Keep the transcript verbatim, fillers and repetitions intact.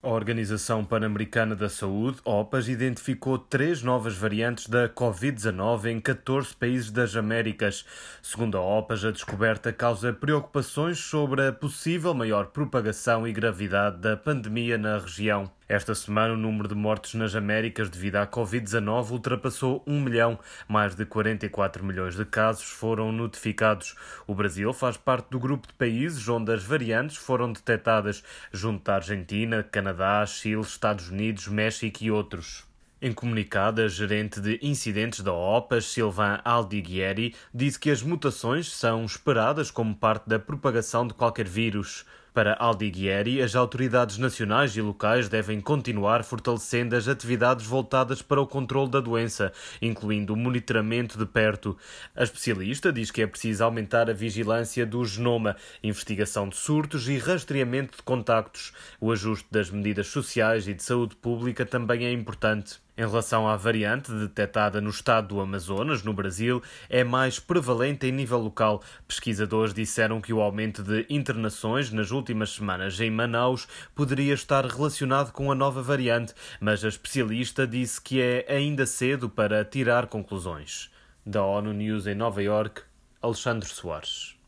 A Organização Pan-Americana da Saúde, OPAS, identificou três novas variantes da covid dezanove em catorze países das Américas. Segundo a OPAS, a descoberta causa preocupações sobre a possível maior propagação e gravidade da pandemia na região. Esta semana, o número de mortes nas Américas devido à covid dezanove ultrapassou um milhão. Mais de quarenta e quatro milhões de casos foram notificados. O Brasil faz parte do grupo de países onde as variantes foram detectadas, junto da Argentina, Canadá, Chile, Estados Unidos, México e outros. Em comunicado, a gerente de incidentes da OPAS, Sylvain Aldiguieri, disse que as mutações são esperadas como parte da propagação de qualquer vírus. Para Aldiguieri, as autoridades nacionais e locais devem continuar fortalecendo as atividades voltadas para o controle da doença, incluindo o monitoramento de perto. A especialista diz que é preciso aumentar a vigilância do genoma, investigação de surtos e rastreamento de contactos. O ajuste das medidas sociais e de saúde pública também é importante. Em relação à variante detectada no estado do Amazonas, no Brasil, é mais prevalente em nível local. Pesquisadores disseram que o aumento de internações nas últimas semanas em Manaus poderia estar relacionado com a nova variante, mas a especialista disse que é ainda cedo para tirar conclusões. Da ONU News em Nova Iorque, Alexandre Soares.